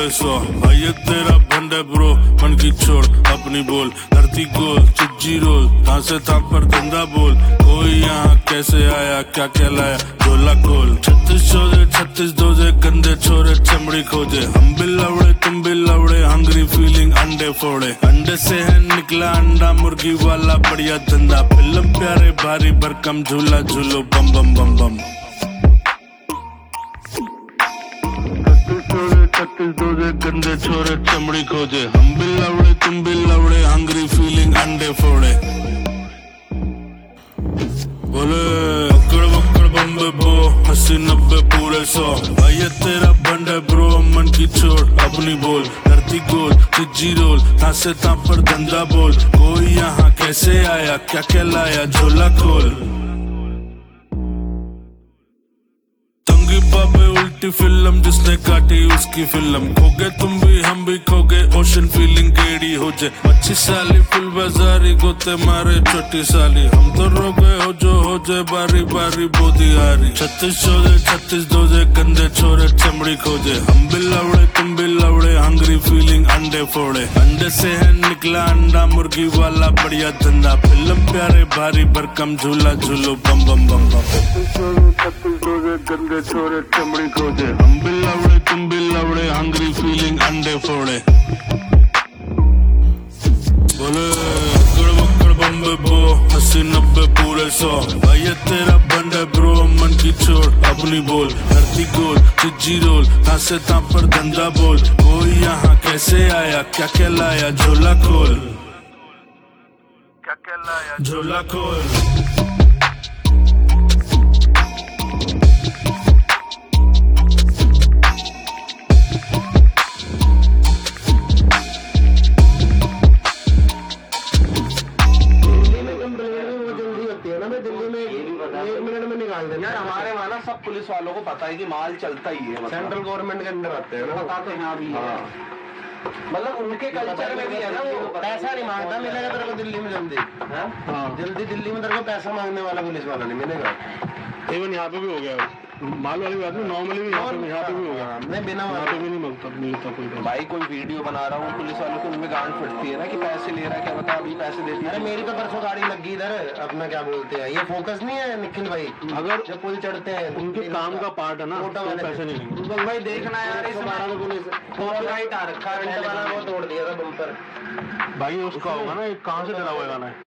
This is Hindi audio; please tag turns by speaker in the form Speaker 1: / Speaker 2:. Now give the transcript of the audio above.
Speaker 1: पूरे 100 भाई ये तेरा बंद है ब्रो, मन की छोड़ अपनी बोल, धरती गोल चिज्जी रोल, कहाँ से था पर धंधा बोल, कोई यहाँ कैसे आया क्या कहलाया झोला खोल, 36 दोजे गंदे छोरे चमड़ी खोजे, हम भी लवड़े तुम भी लवड़े, हंग्री फीलिंग अंडे फोड़े, अंडे से है निकला अंडा, मुर्गी वाला बढ़िया धंधा, फिल्म प्यारे भारी भरकम, झूला झूलो बम बम बम बम। 36 दोजे गंदे छोरे चमड़ी खोजे, हम भी लवड़े तुम भी लवड़े, हंग्री फीलिंग अंडे फोड़े, बोले अकड़ बकड़ बम्बे बो 80-90 पूरे 100 भाई ये तेरा बंड है ब्रो, मन की छोड़ अपनी बोल, धरती गोल चिज्जी रोल, कहाँ से था पर धंधा बोल, कोई यहाँ कैसे आया क्या कहलाया झोला खोल, तंगी बाबे उल्टी फिल्म जिसने काटी उसकी फिल्म, खोगे तुम भी हम भी खोगे, ओशन फीलिंग गेड़ी हो जाए, 25 साली फुल बाजारी गोते मारे छोटी साली, हम तो रो गए हो जाए बारी बारी बोधी हारी, 36 दोजे गंदे छोरे चमड़ी खोजे, हम भी लवड़े तुम भी लवड़े, हंग्री फीलिंग अंडे फोड़े, अंडे से है निकला अंडा, मुर्गी वाला बढ़िया धंधा, फिल्म प्यारे भारी भरकम, झूला झूलो बम बम बम बम। 36 दोजे गंदे छोरे चमड़ी खोजे, हम भी लवड़े तुम भी लवड़े, हंग्री फीलिंग अंडे फोड़े, बोले अकड़ बकड़ बम्बे बो 80-90 पूरे 100 भाई ये तेरा बंड है ब्रो, मन की छोड़ अपनी बोल, धरती गोल चिज्जी रोल, कहाँ से था पर धंधा बोल, कोई यहाँ कैसे आया क्या कहलाया झोला खोल, क्या कहलाया झोला खोल।
Speaker 2: यार हमारे वहाँ ना सब पुलिस वालों को पता है कि माल चलता ही है,
Speaker 3: सेंट्रल गवर्नमेंट के अंदर आते हैं ना,
Speaker 2: पता तो यहाँ भी है, मतलब उनके कल्चर में भी है ना, वो
Speaker 3: पैसा नहीं मांगता, मिलेगा तेरे को दिल्ली में जल्दी, जल्दी दिल्ली में तेरे को पैसा मांगने वाला पुलिस वाला नहीं मिलेगा।
Speaker 4: इवन यहाँ पे भी हो गया, माल वाली बात नहीं, नॉर्मली भी यहाँ पे भी हो गया,
Speaker 3: मैं बिना
Speaker 4: यहाँ पे भी नहीं मिलता कोई।
Speaker 2: भाई कोई वीडियो बना रहा हूँ पुलिस वालों को, उनमें गांड फटती है ना कि पैसे ले रहा है, क्या बता अभी पैसे दे दिए।
Speaker 3: अरे मेरी तो परसों गाड़ी लगी इधर, अपना क्या बोलते हैं ये फोकस नहीं है निखिल भाई,
Speaker 4: अगर
Speaker 3: जब पुल चढ़ते हैं
Speaker 4: उनके काम का पार्ट है ना तो पैसे नहीं लेंगे
Speaker 2: भाई देखना यार, कॉपीराइट आ रखा है,
Speaker 3: वो तोड़ दिया था बम्पर
Speaker 4: भाई, उसका होगा ना कहाँ से डरा हुआ गाना है।